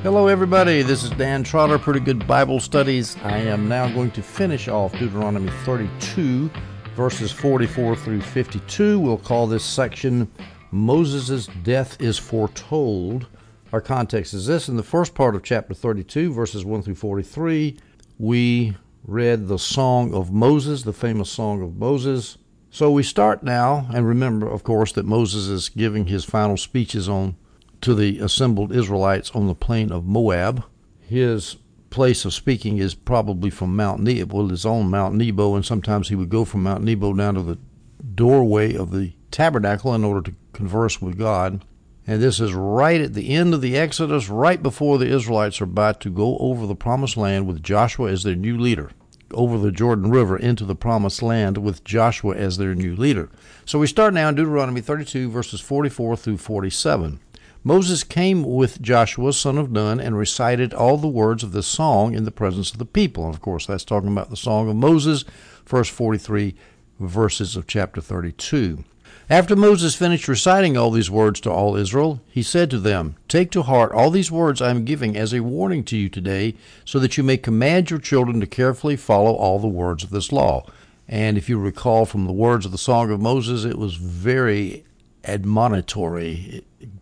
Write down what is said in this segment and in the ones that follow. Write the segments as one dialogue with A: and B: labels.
A: Hello everybody, this is Dan Trotter, Pretty Good Bible Studies. I am now going to finish off Deuteronomy 32, verses 44 through 52. We'll call this section, Moses' Death is Foretold. Our context is this. In the first part of chapter 32, verses 1 through 43, we read the Song of Moses, the famous Song of Moses. So we start now, and remember, of course, that Moses is giving his final speeches to the assembled Israelites on the plain of Moab. His place of speaking is probably from Mount Nebo, his own Mount Nebo, and sometimes he would go from Mount Nebo down to the doorway of the tabernacle in order to converse with God. And this is right at the end of the Exodus, right before the Israelites are about to go over the Promised Land with Joshua as their new leader, over the Jordan River into the Promised Land with Joshua as their new leader. So we start now in Deuteronomy 32, verses 44 through 47. Moses came with Joshua, son of Nun, and recited all the words of this song in the presence of the people. And of course, that's talking about the Song of Moses, first 43 verses of chapter 32. After Moses finished reciting all these words to all Israel, he said to them, "Take to heart all these words I am giving as a warning to you today, so that you may command your children to carefully follow all the words of this law." And if you recall from the words of the Song of Moses, it was very admonitory.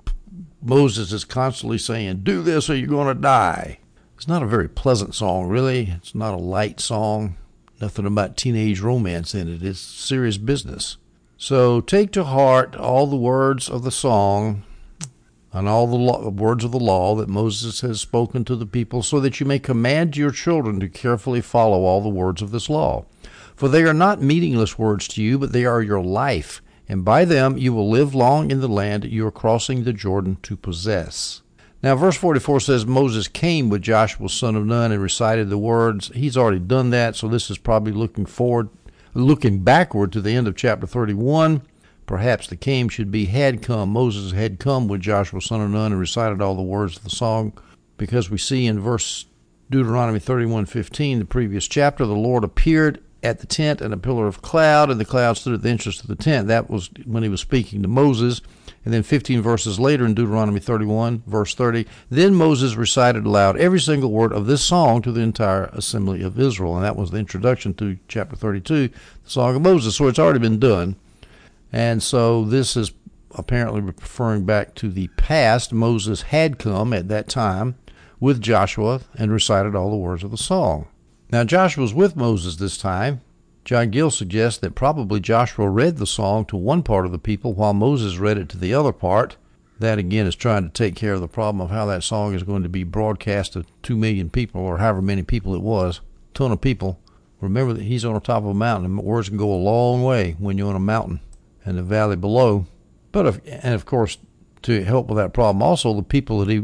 A: Moses is constantly saying, do this or you're going to die. It's not a very pleasant song, really. It's not a light song. Nothing about teenage romance in it. It's serious business. So take to heart all the words of the song and all the words of the law that Moses has spoken to the people, so that you may command your children to carefully follow all the words of this law. For they are not meaningless words to you, but they are your life. And by them you will live long in the land you are crossing the Jordan to possess. Now, verse 44 says, Moses came with Joshua, son of Nun, and recited the words. He's already done that, so this is probably looking backward to the end of chapter 31. Perhaps the came should be had come. Moses had come with Joshua, son of Nun, and recited all the words of the song, because we see in verse Deuteronomy 31:15, the previous chapter, the Lord appeared at the tent in a pillar of cloud, and the cloud stood at the entrance to the tent. That was when he was speaking to Moses. And then 15 verses later in Deuteronomy 31, verse 30, then Moses recited aloud every single word of this song to the entire assembly of Israel. And that was the introduction to chapter 32, the Song of Moses. So it's already been done. And so this is apparently referring back to the past. Moses had come at that time with Joshua and recited all the words of the song. Now, Joshua was with Moses this time. John Gill suggests that probably Joshua read the song to one part of the people while Moses read it to the other part. That, again, is trying to take care of the problem of how that song is going to be broadcast to 2 million people, or however many people it was, a ton of people. Remember that he's on the top of a mountain, and words can go a long way when you're on a mountain and the valley below. And of course, to help with that problem, also the people that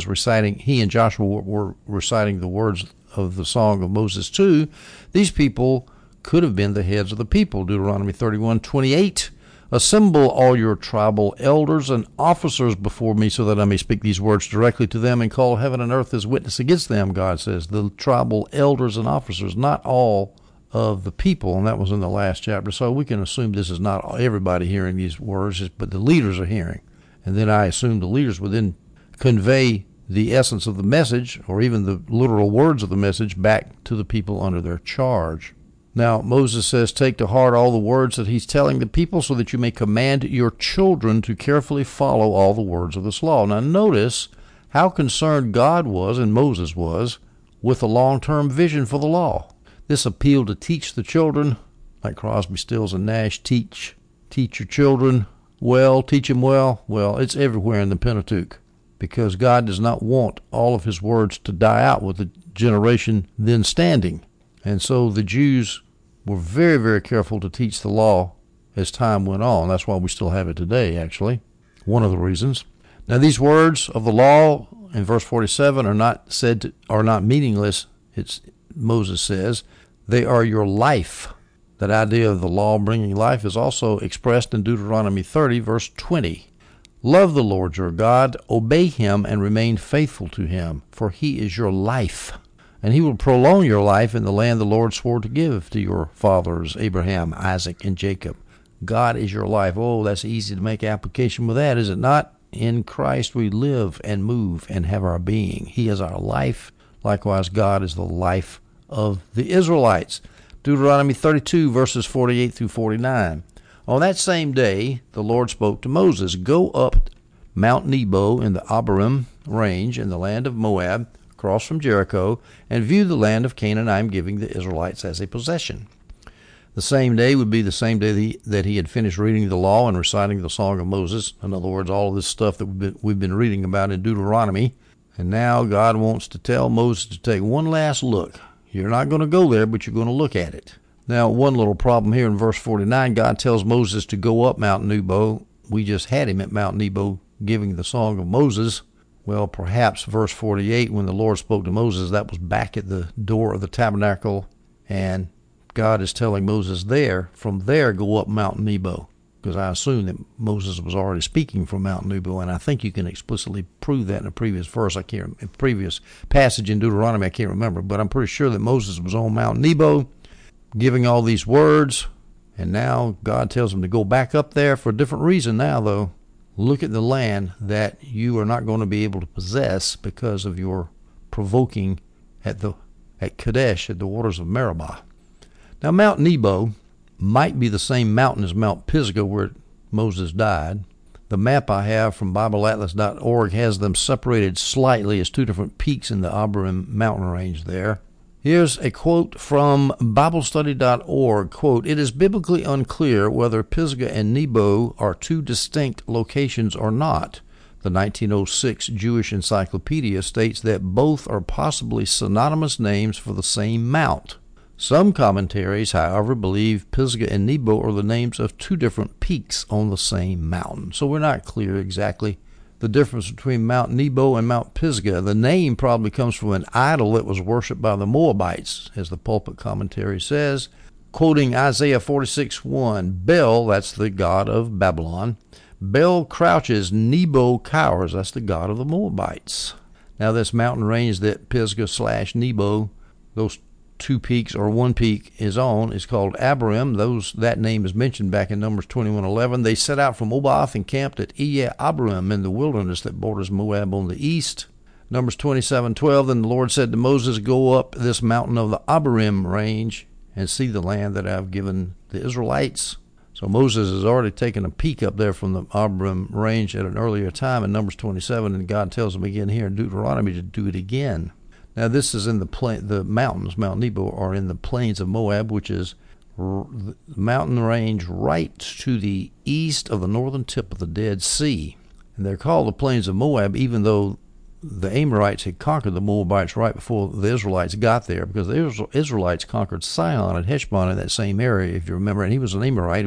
A: he and Joshua were reciting the words of the Song of Moses to, these people could have been the heads of the people. Deuteronomy 31:28, assemble all your tribal elders and officers before me, so that I may speak these words directly to them and call heaven and earth as witness against them, God says. The tribal elders and officers, not all of the people, and that was in the last chapter. So we can assume this is not everybody hearing these words, but the leaders are hearing. And then I assume the leaders would then convey the essence of the message, or even the literal words of the message, back to the people under their charge. Now, Moses says, take to heart all the words that he's telling the people, so that you may command your children to carefully follow all the words of this law. Now, notice how concerned God was, and Moses was, with a long-term vision for the law. This appeal to teach the children, like Crosby, Stills, and Nash, teach your children well, teach them well. Well, it's everywhere in the Pentateuch, because God does not want all of his words to die out with the generation then standing. And so the Jews were very, very careful to teach the law as time went on. That's why we still have it today, actually. One of the reasons. Now, these words of the law in verse 47 are not meaningless. Moses says, they are your life. That idea of the law bringing life is also expressed in Deuteronomy 30, verse 20. Love the Lord your God, obey him, and remain faithful to him, for he is your life. And he will prolong your life in the land the Lord swore to give to your fathers, Abraham, Isaac, and Jacob. God is your life. Oh, that's easy to make application with that, is it not? In Christ we live and move and have our being. He is our life. Likewise, God is the life of the Israelites. Deuteronomy 32, verses 48 through 49. On that same day, the Lord spoke to Moses, "Go up Mount Nebo in the Abarim range in the land of Moab, across from Jericho, and view the land of Canaan I am giving the Israelites as a possession." The same day would be the same day that he had finished reading the law and reciting the Song of Moses. In other words, all of this stuff that we've been reading about in Deuteronomy. And now God wants to tell Moses to take one last look. You're not going to go there, but you're going to look at it. Now, one little problem here in verse 49, God tells Moses to go up Mount Nebo. We just had him at Mount Nebo giving the Song of Moses. Well, perhaps verse 48, when the Lord spoke to Moses, that was back at the door of the tabernacle, and God is telling Moses from there, go up Mount Nebo, because I assume that Moses was already speaking from Mount Nebo, and I think you can explicitly prove that in a previous verse. Previous passage in Deuteronomy, I can't remember, but I'm pretty sure that Moses was on Mount Nebo giving all these words, and now God tells him to go back up there for a different reason now, though. Look at the land that you are not going to be able to possess because of your provoking at Kadesh, at the waters of Meribah. Now, Mount Nebo might be the same mountain as Mount Pisgah where Moses died. The map I have from BibleAtlas.org has them separated slightly as two different peaks in the Abarim mountain range there. Here's a quote from BibleStudy.org. Quote, "It is biblically unclear whether Pisgah and Nebo are two distinct locations or not. The 1906 Jewish Encyclopedia states that both are possibly synonymous names for the same mount. Some commentaries, however, believe Pisgah and Nebo are the names of two different peaks on the same mountain." So we're not clear exactly the difference between Mount Nebo and Mount Pisgah. The name probably comes from an idol that was worshipped by the Moabites, as the pulpit commentary says. Quoting Isaiah 46:1, "Bel," that's the god of Babylon, "Bel crouches, Nebo cowers," that's the god of the Moabites. Now this mountain range that Pisgah/Nebo, those two peaks or one peak is on, is called Abarim. That name is mentioned back in Numbers 21:11. They set out from Oboth and camped at Abarim in the wilderness that borders Moab on the east. Numbers 27:12, "Then the Lord said to Moses, Go up this mountain of the Abarim range and see the land that I have given the Israelites." So Moses has already taken a peek up there from the Abarim range at an earlier time in Numbers 27, and God tells him again here in Deuteronomy to do it again. Now, this is in the mountains. Mount Nebo are in the plains of Moab, which is the mountain range right to the east of the northern tip of the Dead Sea. And they're called the plains of Moab, even though the Amorites had conquered the Moabites right before the Israelites got there, because the Israelites conquered Sihon and Heshbon in that same area, if you remember. And he was an Amorite.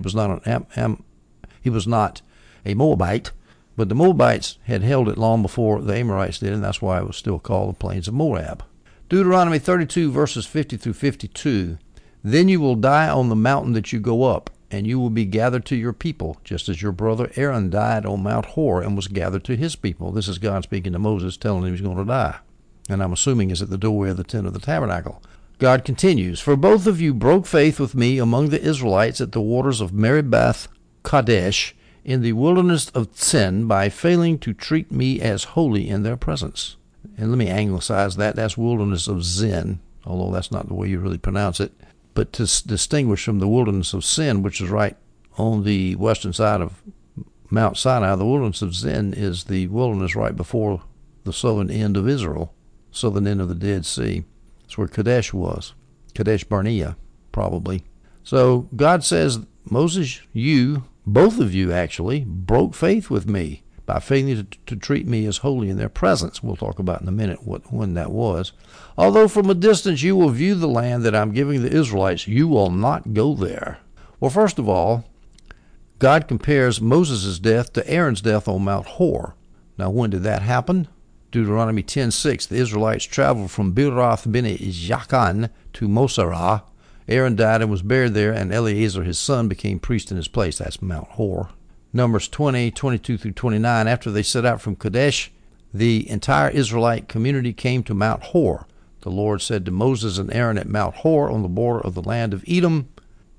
A: He was not a Moabite. But the Moabites had held it long before the Amorites did, and that's why it was still called the Plains of Moab. Deuteronomy 32, verses 50 through 52. "Then you will die on the mountain that you go up, and you will be gathered to your people, just as your brother Aaron died on Mount Hor and was gathered to his people." This is God speaking to Moses, telling him he's going to die. And I'm assuming it's at the doorway of the tent of the tabernacle. God continues, "For both of you broke faith with me among the Israelites at the waters of Meribah Kadesh, in the wilderness of Zin, by failing to treat me as holy in their presence." And let me anglicize that. That's wilderness of Zin, although that's not the way you really pronounce it. But to distinguish from the wilderness of Sin, which is right on the western side of Mount Sinai, the wilderness of Zin is the wilderness right before the southern end of Israel, southern end of the Dead Sea. That's where Kadesh was. Kadesh Barnea, probably. So God says, Moses, both of you actually, broke faith with me by failing to treat me as holy in their presence. We'll talk about in a minute when that was. "Although from a distance you will view the land that I'm giving the Israelites, you will not go there." Well, first of all, God compares Moses' death to Aaron's death on Mount Hor. Now, when did that happen? Deuteronomy 10:6, "The Israelites traveled from Biroth Bene Jaakan to Moserah. Aaron died and was buried there, and Eleazar his son became priest in his place." That's Mount Hor. Numbers 20:22 through 29, "After they set out from Kadesh, the entire Israelite community came to Mount Hor. The Lord said to Moses and Aaron at Mount Hor on the border of the land of Edom,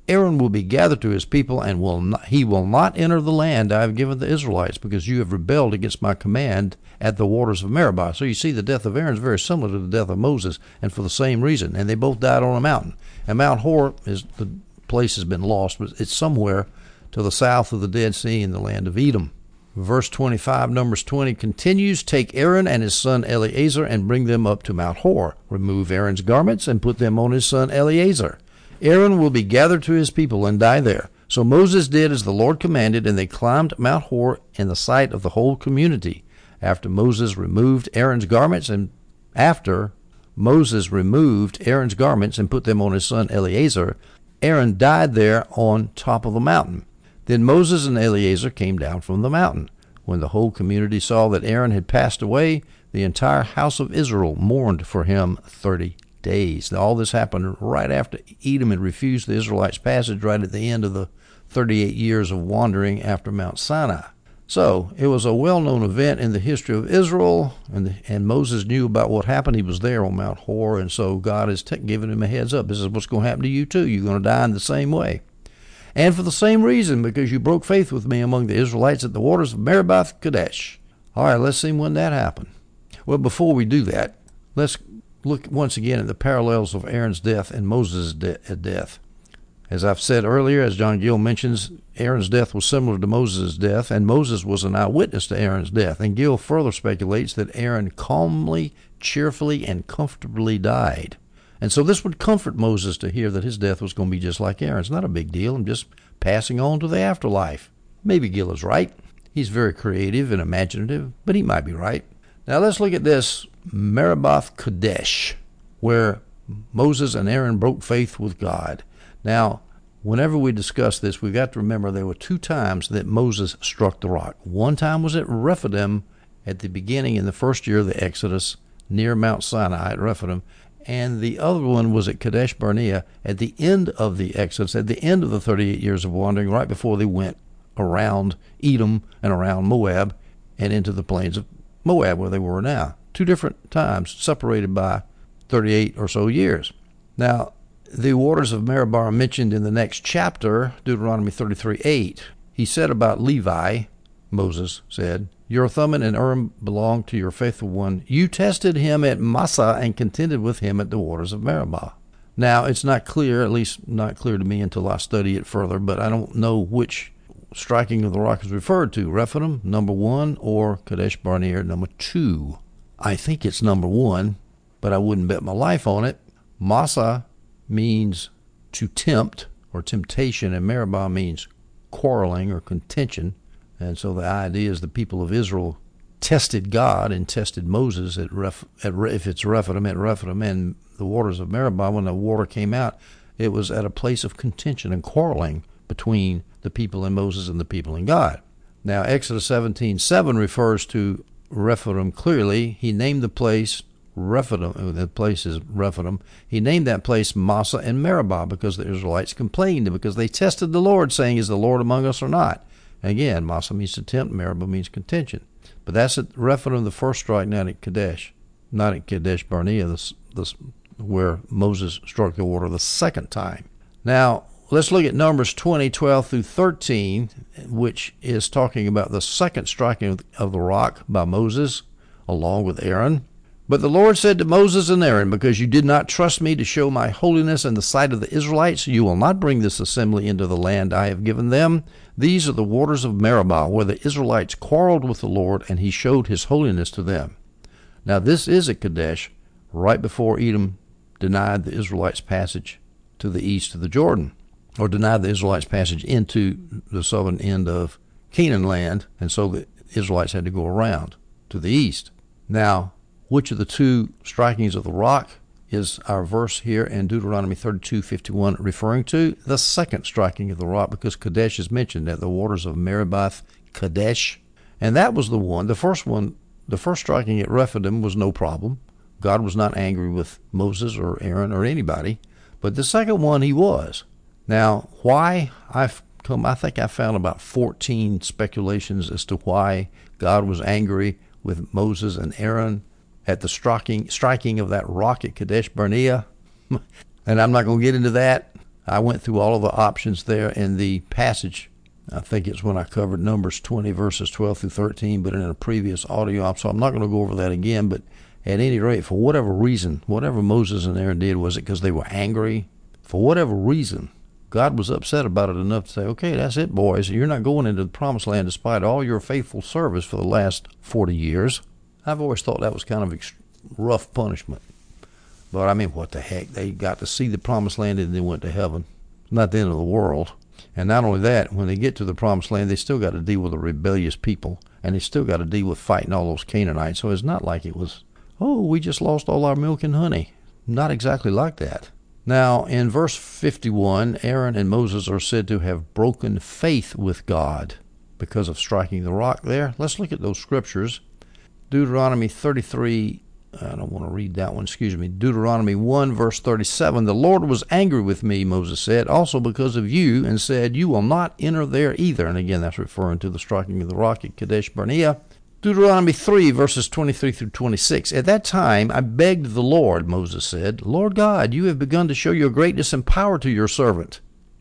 A: Aaron will be gathered to his people, and he will not enter the land I have given the Israelites, because you have rebelled against my command at the waters of Meribah. So you see, the death of Aaron is very similar to the death of Moses, and for the same reason. And they both died on a mountain. And Mount Hor, the place has been lost, but it's somewhere to the south of the Dead Sea in the land of Edom. Verse 25, Numbers 20 continues, take Aaron and his son Eleazar and bring them up to Mount Hor. Remove Aaron's garments and put them on his son Eleazar. Aaron will be gathered to his people and die there. So Moses did as the Lord commanded, and they climbed Mount Hor in the sight of the whole community. After Moses removed Aaron's garments and put them on his son Eleazar, Aaron died there on top of the mountain. Then Moses and Eleazar came down from the mountain. When the whole community saw that Aaron had passed away, the entire house of Israel mourned for him 30 days. All this happened right after Edom had refused the Israelites' passage, right at the end of the 38 years of wandering after Mount Sinai. So it was a well-known event in the history of Israel, and Moses knew about what happened. He was there on Mount Hor, and so God has given him a heads up. This is what's going to happen to you too. You're going to die in the same way. And for the same reason, because you broke faith with me among the Israelites at the waters of Meribah Kadesh. All right, let's see when that happened. Well, before we do that, let's look once again at the parallels of Aaron's death and Moses' death. As I've said earlier, as John Gill mentions, Aaron's death was similar to Moses' death, and Moses was an eyewitness to Aaron's death. And Gill further speculates that Aaron calmly, cheerfully, and comfortably died. And so this would comfort Moses to hear that his death was going to be just like Aaron's. Not a big deal. I'm just passing on to the afterlife. Maybe Gill is right. He's very creative and imaginative, but he might be right. Now let's look at this Meribah Kadesh, where Moses and Aaron broke faith with God. Now, whenever we discuss this, we've got to remember there were 2 times that Moses struck the rock. One time was at Rephidim at the beginning in the first year of the Exodus, near Mount Sinai at Rephidim, and the other one was at Kadesh Barnea at the end of the Exodus, at the end of the 38 years of wandering, right before they went around Edom and around Moab and into the plains of Moab where they were now. 2 different times, separated by 38 or so years. Now, the waters of Meribah are mentioned in the next chapter, Deuteronomy 33:8. He said about Levi, Moses said, your Thummim and Urim belong to your faithful one. You tested him at Massah and contended with him at the waters of Meribah. Now, it's not clear, at least not clear to me until I study it further, but I don't know which striking of the rock is referred to, Rephidim, number 1, or Kadesh Barnea, number 2. I think it's number 1, but I wouldn't bet my life on it. Massah means to tempt or temptation, and Meribah means quarreling or contention. And so the idea is the people of Israel tested God and tested Moses if it's Rephidim, at Rephidim, and the waters of Meribah. When the water came out, it was at a place of contention and quarreling between the people and Moses and the people and God. Now, Exodus 17:7 refers to Rephidim clearly. He named the place Rephidim. The place is Rephidim. He named that place Massah and Meribah because the Israelites complained, because they tested the Lord, saying, is the Lord among us or not? Again, Massah means to tempt, Meribah means contention. But that's at Rephidim, the first strike, not at Kadesh Barnea, where Moses struck the water the second time. Now, let's look at Numbers 20:12 through 13, which is talking about the second striking of the rock by Moses, along with Aaron. But the Lord said to Moses and Aaron, because you did not trust me to show my holiness in the sight of the Israelites, you will not bring this assembly into the land I have given them. These are the waters of Meribah, where the Israelites quarreled with the Lord, and he showed his holiness to them. Now this is at Kadesh, right before Edom denied the Israelites' passage to the east of the Jordan, or denied the Israelites' passage into the southern end of Canaan land, and so the Israelites had to go around to the east. Now, which of the 2 strikings of the rock is our verse here in Deuteronomy 32:51 referring to? The second striking of the rock, because Kadesh is mentioned at the waters of Meribah Kadesh. And that was the one. The first striking at Rephidim was no problem. God was not angry with Moses or Aaron or anybody. But the second one, he was. Now, why? I think I found about 14 speculations as to why God was angry with Moses and Aaron at the striking of that rock at Kadesh Barnea. And I'm not going to get into that. I went through all of the options there in the passage. I think it's when I covered Numbers 20, verses 12 through 13, but in a previous audio, so I'm not going to go over that again. But at any rate, for whatever reason, whatever Moses and Aaron did, was it because they were angry? For whatever reason, God was upset about it enough to say, okay, that's it, boys. You're not going into the promised land despite all your faithful service for the last 40 years. I've always thought that was kind of rough punishment. But I mean, what the heck? They got to see the promised land and then went to heaven. Not the end of the world. And not only that, when they get to the promised land, they still got to deal with a rebellious people. And they still got to deal with fighting all those Canaanites. So it's not like it was, oh, we just lost all our milk and honey. Not exactly like that. Now, in verse 51, Aaron and Moses are said to have broken faith with God because of striking the rock there. Let's look at those scriptures. Deuteronomy 33, I don't want to read that one, excuse me. Deuteronomy 1, verse 37, the Lord was angry with me, Moses said, also because of you, and said, you will not enter there either. And again, that's referring to the striking of the rock at Kadesh Barnea. Deuteronomy 3, verses 23 through 26. At that time I begged the Lord, Moses said, Lord God, you have begun to show your greatness and power to your servant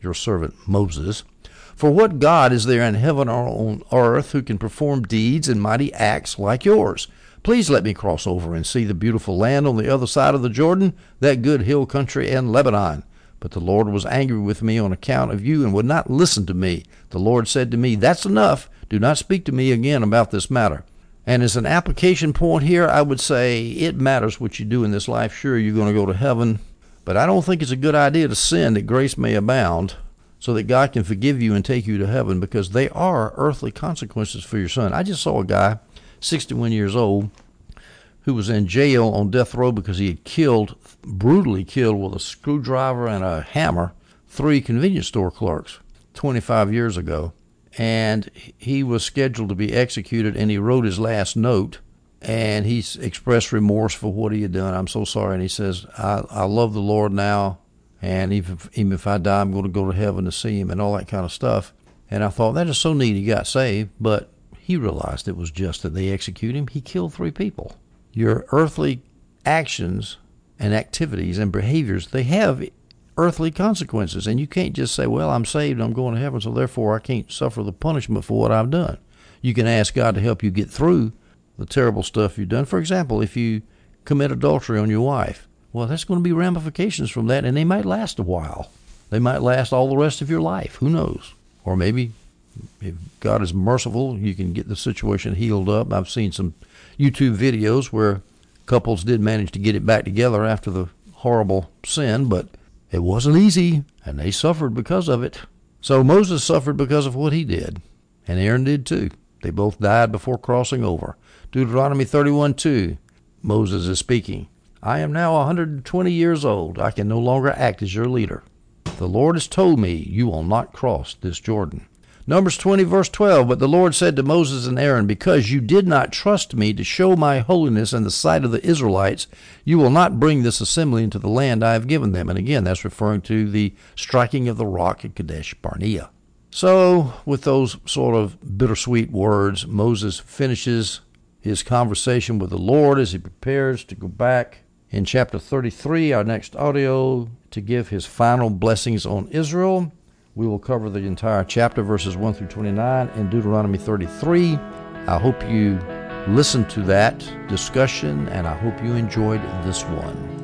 A: Moses. For what God is there in heaven or on earth who can perform deeds and mighty acts like yours? Please let me cross over and see the beautiful land on the other side of the Jordan, that good hill country and Lebanon. But the Lord was angry with me on account of you and would not listen to me. The Lord said to me, that's enough. Do not speak to me again about this matter. And as an application point here, I would say it matters what you do in this life. Sure, you're going to go to heaven, but I don't think it's a good idea to sin that grace may abound so that God can forgive you and take you to heaven, because they are earthly consequences for your son. I just saw a guy, 61 years old, who was in jail on death row because he had brutally killed with a screwdriver and a hammer 3 convenience store clerks 25 years ago. And he was scheduled to be executed, and he wrote his last note, and he expressed remorse for what he had done. I'm so sorry. And he says, I love the Lord now, and even if I die, I'm going to go to heaven to see him, and all that kind of stuff. And I thought, that is so neat, he got saved, but he realized it was just that they execute him. He killed 3 people. Your earthly actions and activities and behaviors, they have earthly consequences, and you can't just say, well, I'm saved, I'm going to heaven, so therefore I can't suffer the punishment for what I've done. You can ask God to help you get through the terrible stuff you've done. For example, if you commit adultery on your wife, well, there's going to be ramifications from that, and they might last a while. They might last all the rest of your life. Who knows? Or maybe, if God is merciful, you can get the situation healed up. I've seen some YouTube videos where couples did manage to get it back together after the horrible sin, but it wasn't easy, and they suffered because of it. So Moses suffered because of what he did, and Aaron did too. They both died before crossing over. Deuteronomy 31:2, Moses is speaking. I am now 120 years old. I can no longer act as your leader. The Lord has told me you will not cross this Jordan. Numbers 20, verse 12, but the Lord said to Moses and Aaron, because you did not trust me to show my holiness in the sight of the Israelites, you will not bring this assembly into the land I have given them. And again, that's referring to the striking of the rock at Kadesh Barnea. So, with those sort of bittersweet words, Moses finishes his conversation with the Lord as he prepares to go back in chapter 33, our next audio, to give his final blessings on Israel. We will cover the entire chapter, verses 1 through 29, in Deuteronomy 33. I hope you listened to that discussion, and I hope you enjoyed this one.